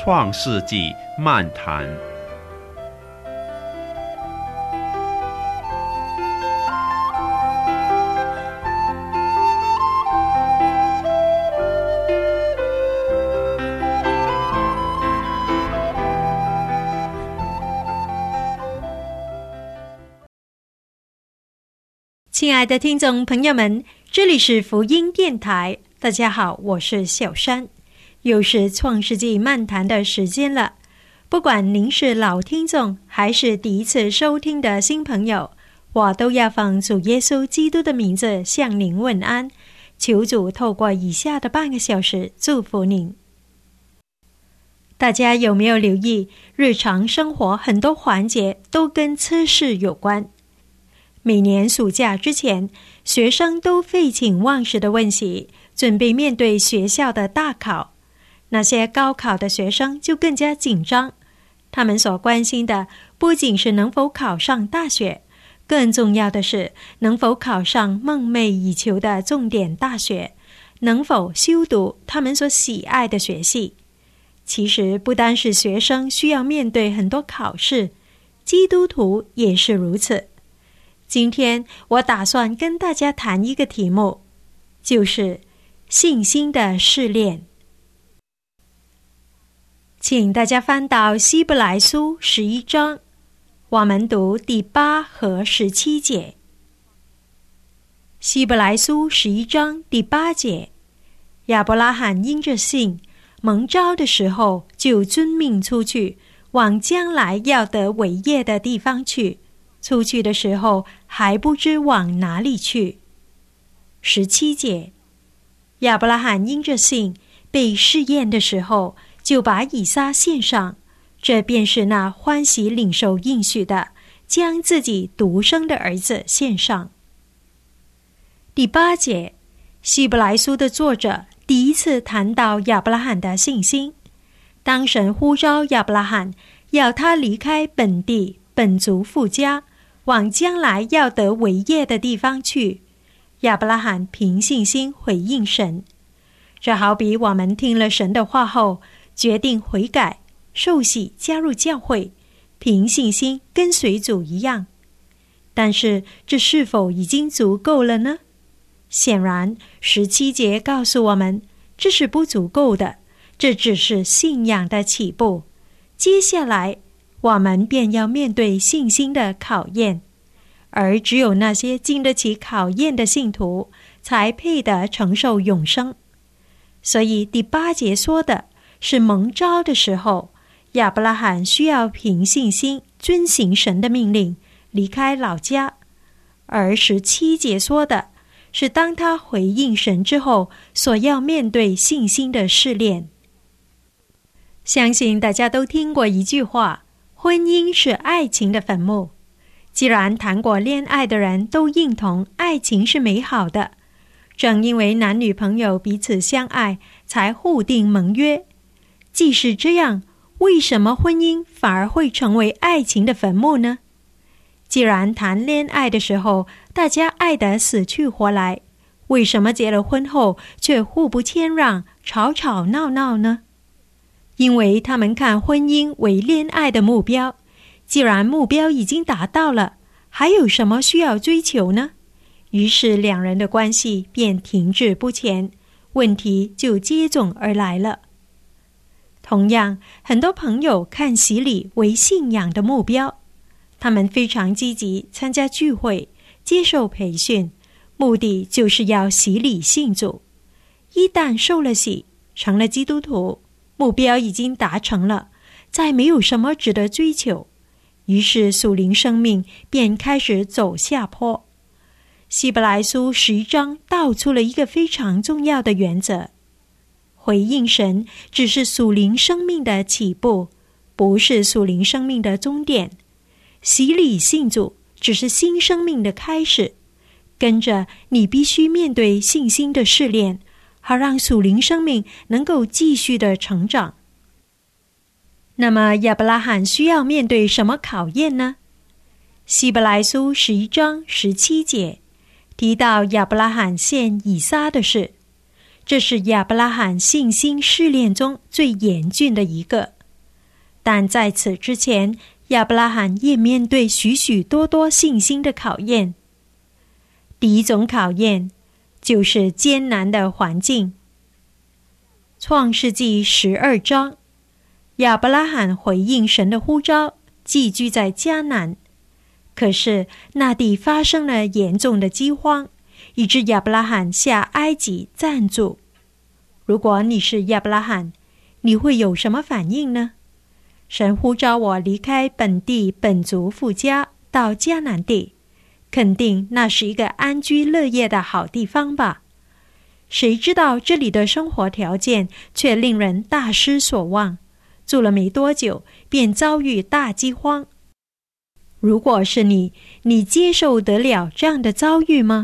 创世纪漫谈。 亲爱的听众朋友们，这里是福音电台，大家好，我是小山，又是创世纪漫谈的时间了。不管您是老听众还是第一次收听的新朋友，我都要奉主耶稣基督的名字向您问安，求主透过以下的半个小时祝福您。大家有没有留意，日常生活很多环节都跟测试有关？每年暑假之前，学生都废寝忘食地温习，准备面对学校的大考。那些高考的学生就更加紧张，他们所关心的不仅是能否考上大学，更重要的是能否考上梦寐以求的重点大学，能否修读他们所喜爱的学系。其实不单是学生需要面对很多考试，基督徒也是如此。今天我打算跟大家谈一个题目，就是信心的试炼。请大家翻到希伯来书11章，我们读第8和17节。希伯来书11章第8节，亚伯拉罕因着信，蒙召的时候就遵命出去，往将来要得伟业的地方去。出去的时候还不知往哪里去。17节，亚伯拉罕因着信被试验的时候，就把以撒献上，这便是那欢喜领受应许的，将自己独生的儿子献上。第8节，希伯来书的作者第一次谈到亚伯拉罕的信心。当神呼召亚伯拉罕，要他离开本地本族父家，往将来要得伟业的地方去，亚伯拉罕凭信心回应神。这好比我们听了神的话后，决定悔改、受洗、加入教会，凭信心跟随主一样。但是这是否已经足够了呢？显然17节告诉我们，这是不足够的，这只是信仰的起步。接下来我们便要面对信心的考验，而只有那些经得起考验的信徒，才配得承受永生。所以第8节说的是蒙召的时候，亚伯拉罕需要凭信心遵行神的命令，离开老家；而17节说的是当他回应神之后，所要面对信心的试炼。相信大家都听过一句话，婚姻是爱情的坟墓。既然谈过恋爱的人都认同爱情是美好的，正因为男女朋友彼此相爱，才互订盟约。既是这样，为什么婚姻反而会成为爱情的坟墓呢？既然谈恋爱的时候大家爱得死去活来，为什么结了婚后却互不谦让，吵吵闹闹呢？因为他们看婚姻为恋爱的目标，既然目标已经达到了，还有什么需要追求呢？于是两人的关系便停滞不前，问题就接踵而来了。同样，很多朋友看洗礼为信仰的目标，他们非常积极参加聚会，接受培训，目的就是要洗礼信主。一旦受了洗，成了基督徒，目标已经达成了，再没有什么值得追求，于是属灵生命便开始走下坡。希伯来书11章道出了一个非常重要的原则：回应神只是属灵生命的起步，不是属灵生命的终点。洗礼信主只是新生命的开始，跟着你必须面对信心的试炼，好让属灵生命能够继续的成长。那么亚伯拉罕需要面对什么考验呢？希伯来书11章17节提到亚伯拉罕献以撒的事， 这是亚伯拉罕信心试炼中最严峻的一个。但在此之前，亚伯拉罕也面对许许多多信心的考验。第一种考验就是艰难的环境。创世纪12章，亚伯拉罕回应神的呼召，寄居在迦南。可是那地发生了严重的饥荒，以致亚伯拉罕下埃及暂住。如果你是亚伯拉罕，你会有什么反应呢？神呼召我离开本地本族父家，到迦南地，肯定那是一个安居乐业的好地方吧？谁知道这里的生活条件却令人大失所望，住了没多久便遭遇大饥荒。如果是你接受得了这样的遭遇吗？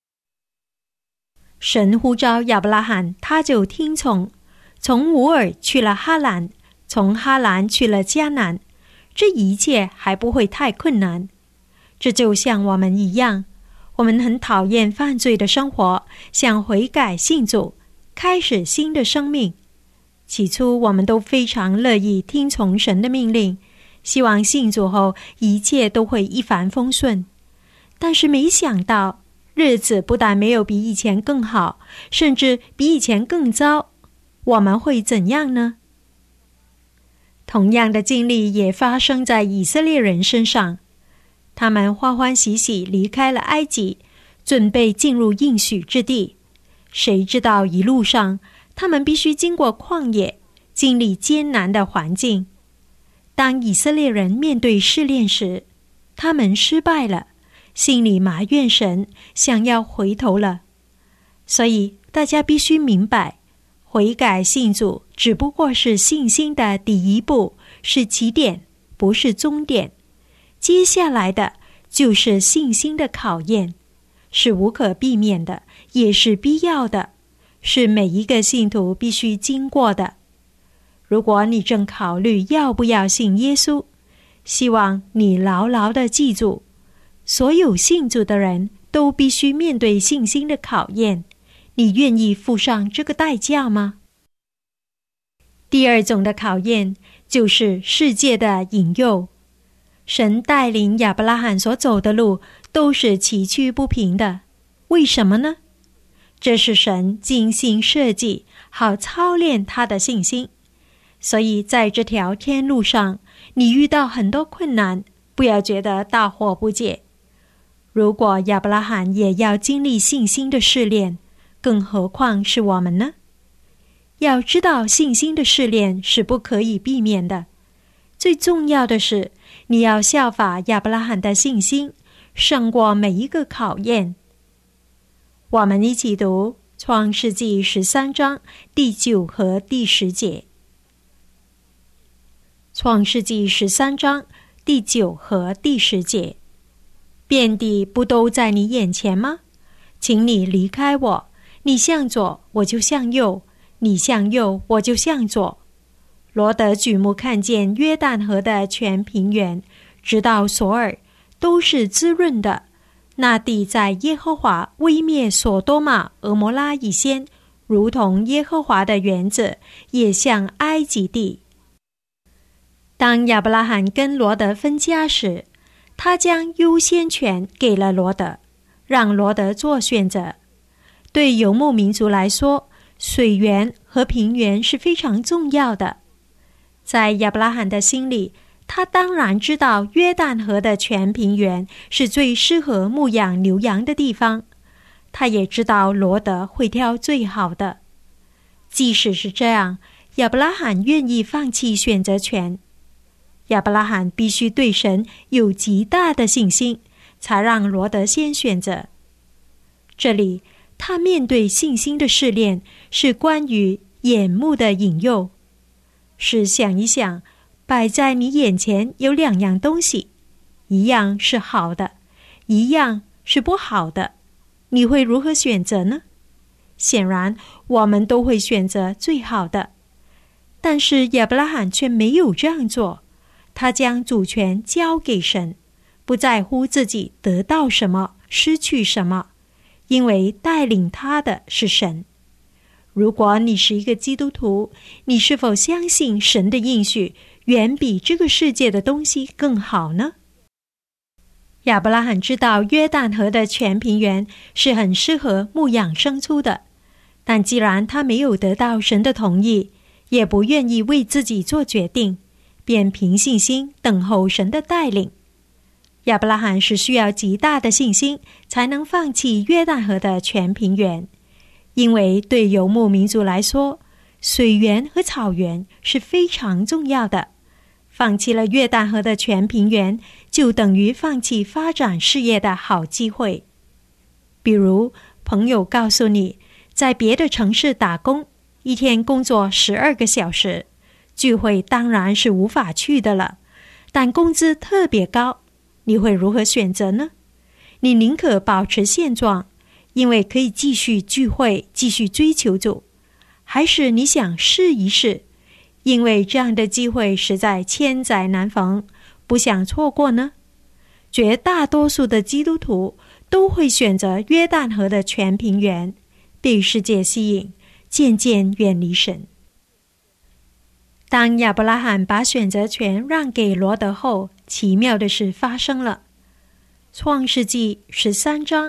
神呼召亚伯拉罕，他就听从，从乌尔去了哈兰，从哈兰去了迦南，这一切还不会太困难。这就像我们一样，我们很讨厌犯罪的生活，想悔改信主，开始新的生命。起初我们都非常乐意听从神的命令，希望信主后一切都会一帆风顺。但是没想到，日子不但没有比以前更好，甚至比以前更糟。我们会怎样呢？同样的经历也发生在以色列人身上。他们欢欢喜喜离开了埃及，准备进入应许之地。谁知道一路上，他们必须经过旷野，经历艰难的环境。当以色列人面对试炼时，他们失败了，心里埋怨神，想要回头了。所以大家必须明白，悔改信主只不过是信心的第一步，是起点，不是终点。接下来的就是信心的考验，是无可避免的，也是必要的，是每一个信徒必须经过的。如果你正考虑要不要信耶稣，希望你牢牢地记住，所有信主的人都必须面对信心的考验。你愿意付上这个代价吗？第二种的考验就是世界的引诱。神带领亚伯拉罕所走的路都是崎岖不平的，为什么呢？这是神精心设计，好操练他的信心。所以在这条天路上，你遇到很多困难，不要觉得大惑不解。如果亚伯拉罕也要经历信心的试炼，更何况是我们呢？要知道，信心的试炼是不可以避免的。最重要的是，你要效法亚伯拉罕的信心，胜过每一个考验。我们一起读创世纪13章第9和第10节。创世纪13章第9和第10节。遍地不都在你眼前吗？请你离开我，你向左我就向右，你向右我就向左。罗德举目看见约旦河的全平原，直到索尔，都是滋润的。那地在耶和华威灭所多玛、俄摩拉以先，如同耶和华的园子，也像埃及地。当亚伯拉罕跟罗德分家时，他将优先权给了罗德，让罗德做选择。对游牧民族来说，水源和平原是非常重要的。在亚伯拉罕的心里，他当然知道约旦河的全平原是最适合牧养牛羊的地方，他也知道罗德会挑最好的。即使是这样，亚伯拉罕愿意放弃选择权。亚伯拉罕必须对神有极大的信心，才让罗德先选择。这里他面对信心的试炼，是关于眼目的引诱。试想一想，摆在你眼前有2样东西，一样是好的，一样是不好的，你会如何选择呢？显然我们都会选择最好的。但是亚伯拉罕却没有这样做，他将主权交给神，不在乎自己得到什么，失去什么，因为带领他的是神。 如果你是一个基督徒，你是否相信神的应许远比这个世界的东西更好呢？亚伯拉罕知道约旦河的全平原是很适合牧养牲畜的，但既然他没有得到神的同意，也不愿意为自己做决定，便凭信心等候神的带领。亚伯拉罕是需要极大的信心才能放弃约旦河的全平原，因为对游牧民族来说，水源和草原是非常重要的。放弃了约旦河的全平原，就等于放弃发展事业的好机会。比如，朋友告诉你，在别的城市打工，一天工作12个小时，聚会当然是无法去的了，但工资特别高，你会如何选择呢？你宁可保持现状，因为可以继续聚会，继续追求主，还是你想试一试，因为这样的机会实在千载难逢，不想错过呢？绝大多数的基督徒都会选择约旦河的全平原，被世界吸引，渐渐远离神。当亚伯拉罕把选择权让给罗得后，奇妙的事发生了。创世纪13章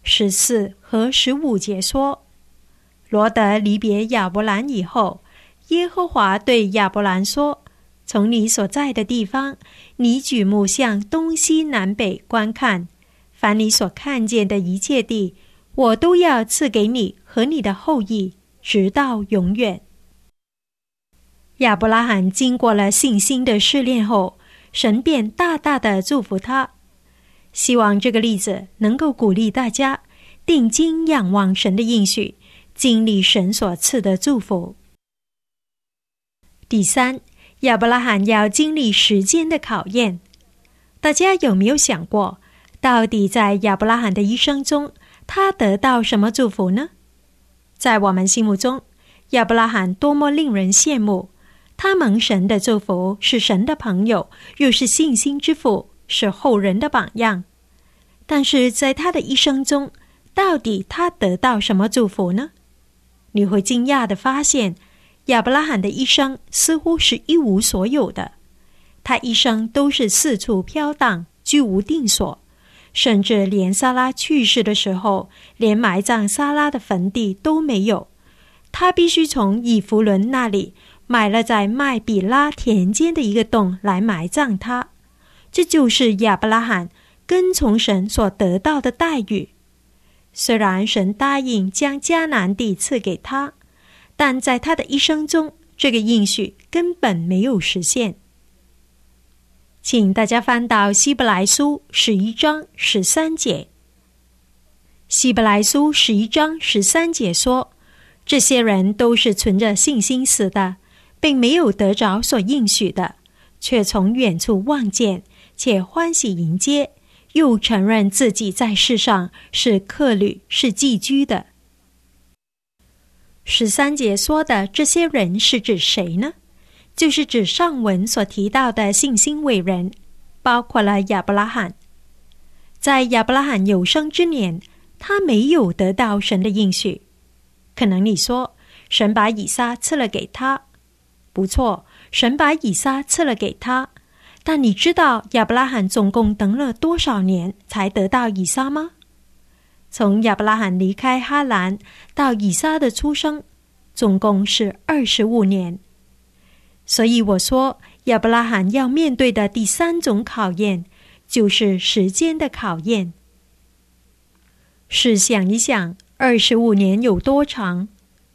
14和15节说，罗得离别亚伯兰以后，耶和华对亚伯兰说，从你所在的地方，你举目向东西南北观看，凡你所看见的一切地，我都要赐给你和你的后裔，直到永远。亚伯拉罕经过了信心的试炼后，神便大大的祝福他。希望这个例子能够鼓励大家定睛仰望神的应许，经历神所赐的祝福。第三，亚伯拉罕要经历时间的考验。大家有没有想过，到底在亚伯拉罕的一生中，他得到什么祝福呢？在我们心目中，亚伯拉罕多么令人羡慕，他蒙神的祝福，是神的朋友，又是信心之父，是后人的榜样。但是在他的一生中，到底他得到什么祝福呢？你会惊讶地发现，亚伯拉罕的一生似乎是一无所有的。他一生都是四处飘荡，居无定所，甚至连撒拉去世的时候，连埋葬撒拉的坟地都没有。他必须从以弗伦那里买了在麦比拉田间的一个洞来埋葬他。这就是亚伯拉罕跟从神所得到的待遇。虽然神答应将迦南地赐给他，但在他的一生中，这个应许根本没有实现。请大家翻到希伯来书11章13节。希伯来书11章13节说，这些人都是存着信心死的，并没有得着所应许的，却从远处望见，且欢喜迎接，又承认自己在世上是客旅，是寄居的。13节说的这些人是指谁呢？就是指上文所提到的信心伟人，包括了亚伯拉罕。在亚伯拉罕有生之年，他没有得到神的应许。可能你说，神把以撒赐了给他。不错，神把以撒赐了给他，但你知道亚伯拉罕总共等了多少年才得到以撒吗？从亚伯拉罕离开哈兰到以撒的出生，总共是25年。所以我说，亚伯拉罕要面对的第三种考验，就是时间的考验。试想一想，25年有多长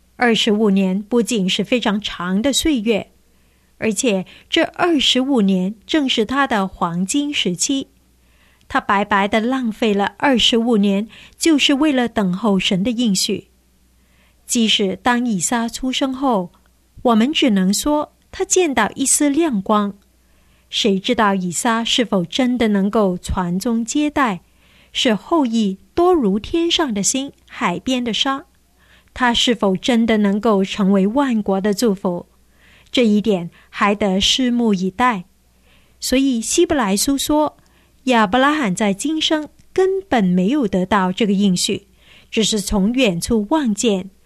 ？25年不仅是非常长的岁月，而且这25年正是他的黄金时期。他白白地浪费了25年，就是为了等候神的应许。即使当以撒出生后，我们只能说他见到一丝亮光。谁知道以撒是否真的能够传宗接代，使后裔多如天上的星，海边的沙？他是否真的能够成为万国的祝福？这一点还得拭目以待。所以希伯来书说，亚伯拉罕在今生根本没有得到这个应许，只是从远处望见，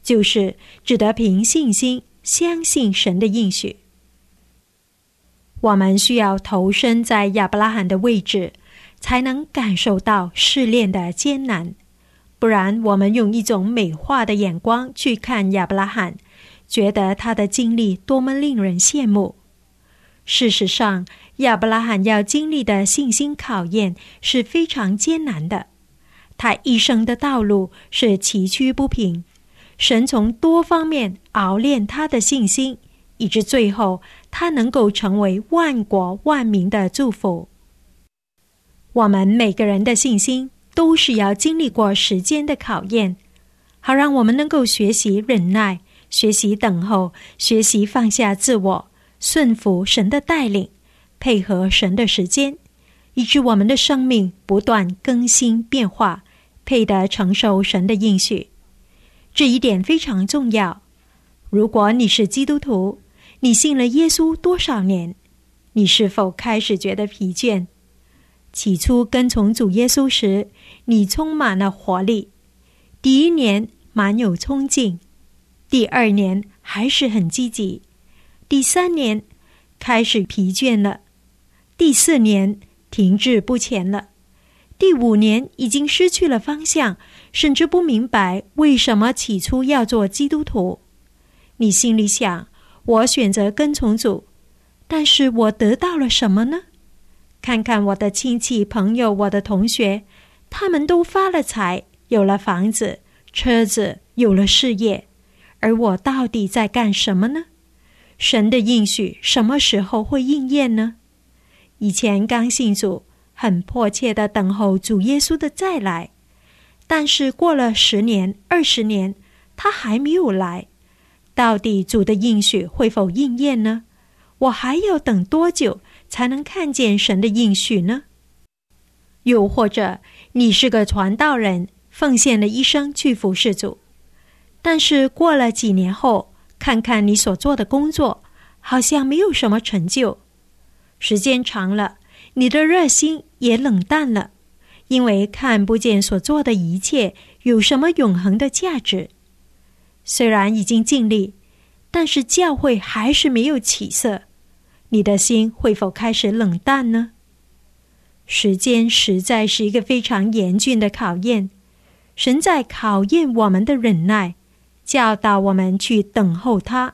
就是只得凭信心相信神的应许。我们需要投身在亚伯拉罕的位置，才能感受到试炼的艰难。不然我们用一种美化的眼光去看亚伯拉罕，觉得他的经历多么令人羡慕。事实上，亚伯拉罕要经历的信心考验是非常艰难的，他一生的道路是崎岖不平，神从多方面熬炼他的信心，以致最后他能够成为万国万民的祝福。我们每个人的信心都是要经历过时间的考验，好让我们能够学习忍耐，学习等候，学习放下自我，顺服神的带领，配合神的时间，以致我们的生命不断更新变化，配得承受神的应许。这一点非常重要。如果你是基督徒，你信了耶稣多少年？你是否开始觉得疲倦？起初跟从主耶稣时，你充满了活力。第一年满有冲劲，第二年还是很积极，第三年开始疲倦了，第四年停滞不前了，第五年已经失去了方向，甚至不明白为什么起初要做基督徒。你心里想，我选择跟从主，但是我得到了什么呢？看看我的亲戚朋友，我的同学，他们都发了财，有了房子车子，有了事业，而我到底在干什么呢？神的应许什么时候会应验呢？以前刚信主，很迫切地等候主耶稣的再来，但是过了10年20年，他还没有来，到底主的应许会否应验呢？我还要等多久才能看见神的应许呢？又或者你是个传道人，奉献了一生去服侍主，但是过了几年后，看看你所做的工作，好像没有什么成就。时间长了，你的热心也冷淡了，因为看不见所做的一切有什么永恒的价值。虽然已经尽力，但是教会还是没有起色，你的心会否开始冷淡呢？时间实在是一个非常严峻的考验，神在考验我们的忍耐，教导我们去等候他。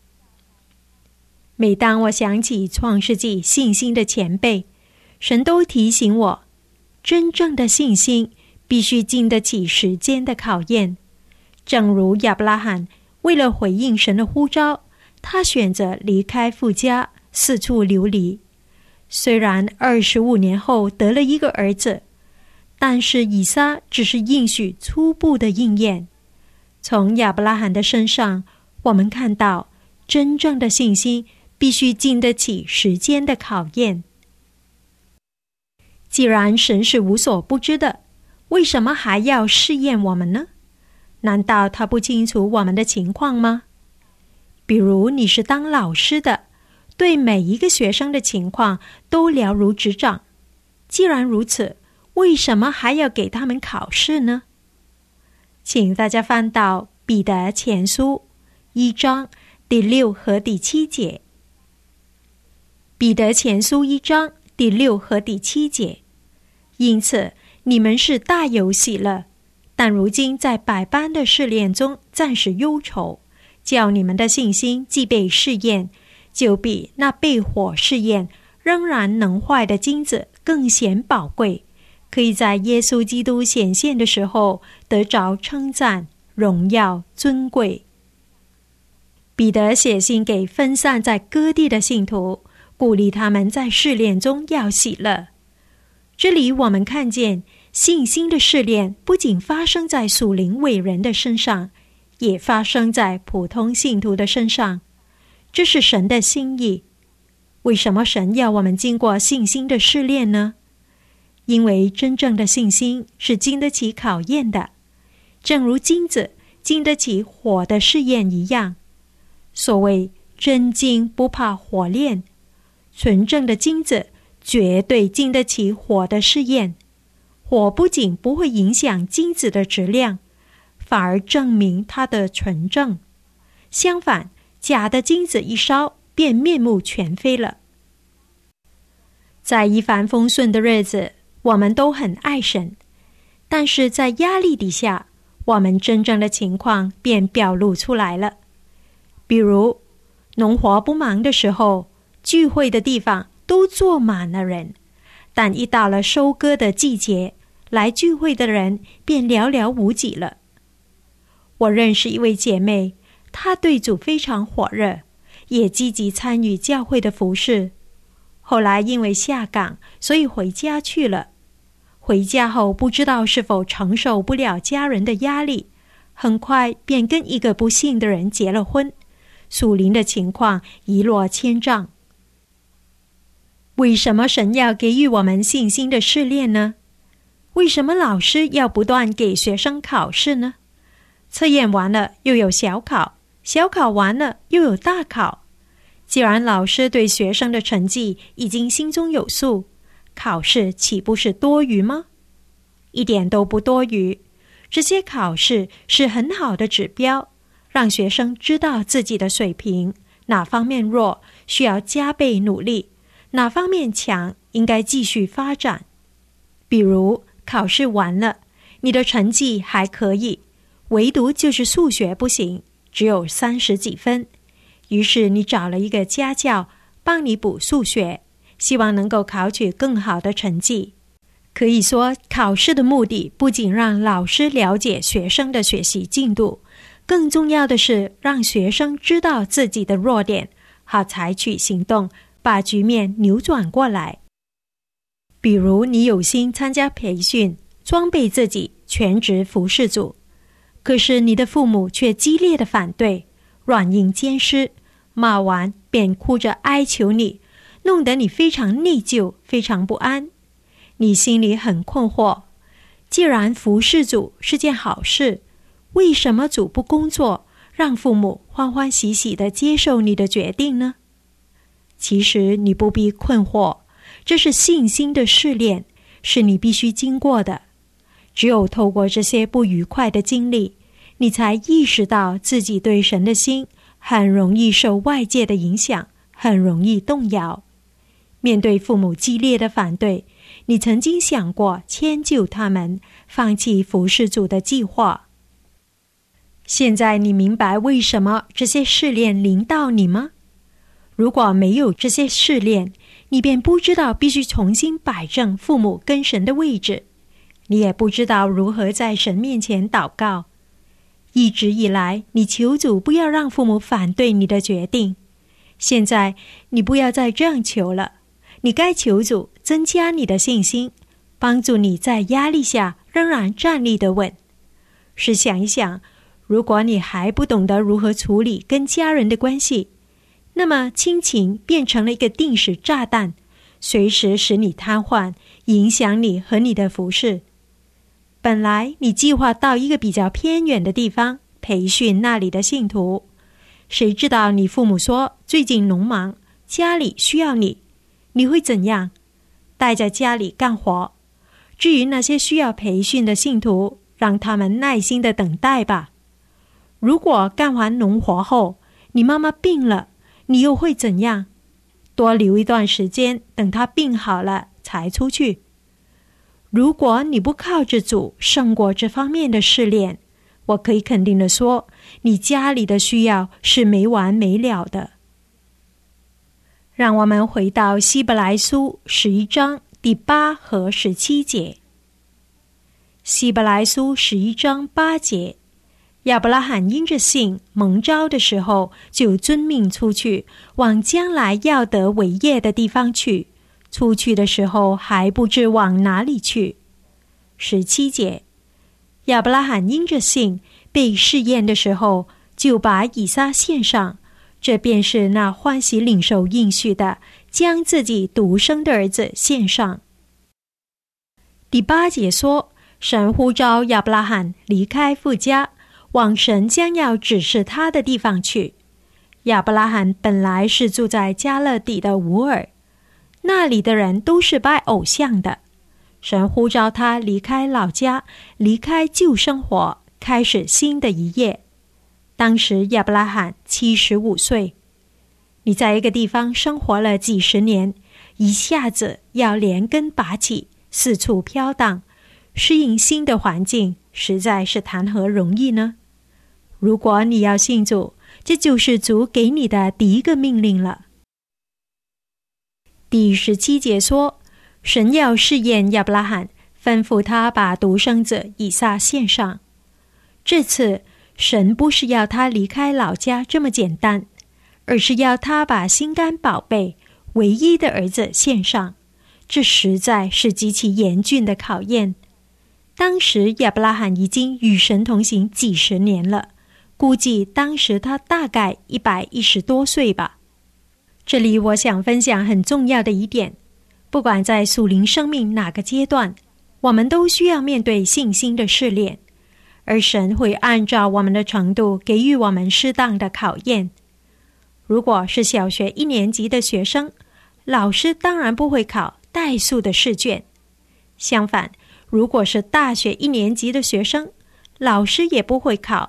每当我想起创世纪信心的前辈，神都提醒我，真正的信心必须经得起时间的考验。正如亚伯拉罕为了回应神的呼召，他选择离开父家，四处流离。虽然25年后得了一个儿子，但是以撒只是应许初步的应验。从亚伯拉罕的身上，我们看到真正的信心必须经得起时间的考验。既然神是无所不知的，为什么还要试验我们呢？难道他不清楚我们的情况吗？比如你是当老师的，对每一个学生的情况都了如指掌。既然如此，为什么还要给他们考试呢？请大家翻到彼得前书1章第6和第7节。彼得前书1章第6和第7节。因此你们是大有喜乐，但如今在百般的试炼中暂时忧愁，叫你们的信心既被试验，就比那被火试验仍然能坏的金子更显宝贵，可以在耶稣基督显现的时候得着称赞、荣耀、尊贵。彼得写信给分散在各地的信徒，鼓励他们在试炼中要喜乐。这里我们看见信心的试炼不仅发生在属灵伟人的身上，也发生在普通信徒的身上。这是神的心意。为什么神要我们经过信心的试炼呢？因为真正的信心是经得起考验的，正如金子经得起火的试验一样。所谓真金不怕火炼，纯正的金子绝对经得起火的试验。火不仅不会影响金子的质量， 反而证明他的纯正。相反，假的金子一烧，便面目全非了。在一帆风顺的日子，我们都很爱神，但是在压力底下，我们真正的情况便表露出来了。比如，农活不忙的时候，聚会的地方都坐满了人，但一到了收割的季节，来聚会的人便寥寥无几了。我认识一位姐妹，她对主非常火热，也积极参与教会的服事。后来因为下岗，所以回家去了。回家后不知道是否承受不了家人的压力，很快便跟一个不幸的人结了婚，属灵的情况一落千丈。为什么神要给予我们信心的试炼呢？为什么老师要不断给学生考试呢？测验完了又有小考，小考完了又有大考。既然老师对学生的成绩已经心中有数，考试岂不是多余吗？一点都不多余。这些考试是很好的指标，让学生知道自己的水平，哪方面弱，需要加倍努力，哪方面强，应该继续发展。比如考试完了，你的成绩还可以，唯独就是数学不行，只有30几分。于是你找了一个家教帮你补数学，希望能够考取更好的成绩。可以说，考试的目的不仅让老师了解学生的学习进度，更重要的是让学生知道自己的弱点，好采取行动，把局面扭转过来。比如你有心参加培训，装备自己全职服侍主，可是你的父母却激烈的反对，软硬兼施，骂完便哭着哀求你，弄得你非常内疚，非常不安。你心里很困惑，既然服侍主是件好事，为什么主不工作，让父母欢欢喜喜地接受你的决定呢？其实你不必困惑，这是信心的试炼，是你必须经过的。只有透过这些不愉快的经历，你才意识到自己对神的心很容易受外界的影响，很容易动摇。面对父母激烈的反对，你曾经想过迁就他们，放弃服侍主的计划。现在你明白为什么这些试炼临到你吗？如果没有这些试炼，你便不知道必须重新摆正父母跟神的位置，你也不知道如何在神面前祷告。一直以来，你求主不要让父母反对你的决定，现在你不要再这样求了，你该求主增加你的信心，帮助你在压力下仍然站立得稳。试想一想，如果你还不懂得如何处理跟家人的关系，那么亲情变成了一个定时炸弹，随时使你瘫痪，影响你和你的服事。本来你计划到一个比较偏远的地方培训那里的信徒，谁知道你父母说最近农忙，家里需要你，你会怎样？待在家里干活。至于那些需要培训的信徒，让他们耐心地等待吧。如果干完农活后，你妈妈病了，你又会怎样？多留一段时间，等她病好了才出去。如果你不靠着主胜过这方面的试炼，我可以肯定地说，你家里的需要是没完没了的。让我们回到希伯来书11章第8和17节。希伯来书11章8节，亚伯拉罕因着信蒙召的时候，就遵命出去，往将来要得为业的地方去。出去的时候还不知往哪里去。17节，亚伯拉罕因着信被试验的时候，就把以撒献上，这便是那欢喜领受应许的，将自己独生的儿子献上。第8节说，神呼召亚伯拉罕离开父家，往神将要指示他的地方去。亚伯拉罕本来是住在加勒底的乌尔，那里的人都是拜偶像的。神呼召他离开老家，离开旧生活， 开始新的一页。当时亚伯拉罕75岁。你在一个地方生活了几十年，一下子要连根拔起，四处飘荡，适应新的环境，实在是谈何容易呢？如果你要信主，这就是主给你的第一个命令了。第17节说，神要试验亚伯拉罕，吩咐他把独生子以撒献上。这次神不是要他离开老家这么简单，而是要他把心肝宝贝唯一的儿子献上。这实在是极其严峻的考验。当时亚伯拉罕已经与神同行几十年了，估计当时他大概110多岁吧。这里我想分享很重要的一点，不管在属灵生命哪个阶段，我们都需要面对信心的试炼，而神会按照我们的程度给予我们适当的考验。如果是小学1年级的学生，老师当然不会考代数的试卷。相反，如果是大学1年级的学生，老师也不会考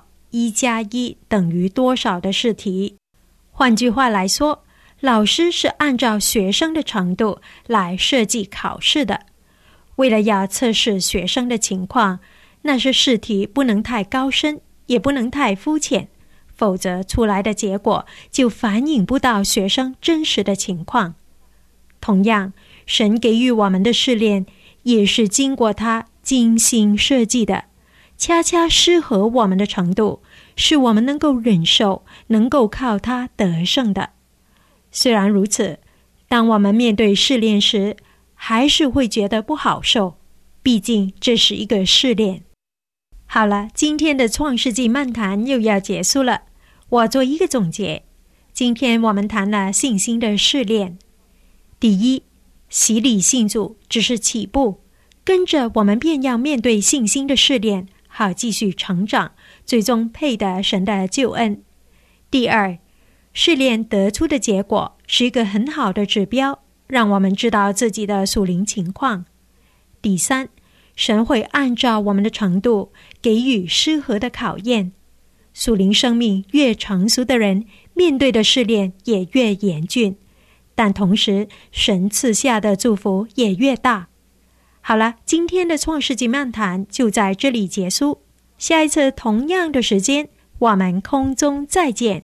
1+1等于多少的试题。换句话来说，老师是按照学生的程度来设计考试的。为了要测试学生的情况，那些试题不能太高深，也不能太肤浅，否则出来的结果就反映不到学生真实的情况。同样，神给予我们的试炼也是经过他精心设计的，恰恰适合我们的程度，是我们能够忍受，能够靠他得胜的。虽然如此，当我们面对试炼时，还是会觉得不好受，毕竟这是一个试炼。好了，今天的创世纪漫谈又要结束了，我做一个总结。今天我们谈了信心的试炼。第一，洗礼信主只是起步，跟着我们便要面对信心的试炼，好继续成长，最终配得神的救恩。第二，试炼得出的结果是一个很好的指标，让我们知道自己的属灵情况。第三，神会按照我们的程度给予适合的考验。属灵生命越成熟的人，面对的试炼也越严峻，但同时神赐下的祝福也越大。好了，今天的创世纪漫谈就在这里结束，下一次同样的时间，我们空中再见。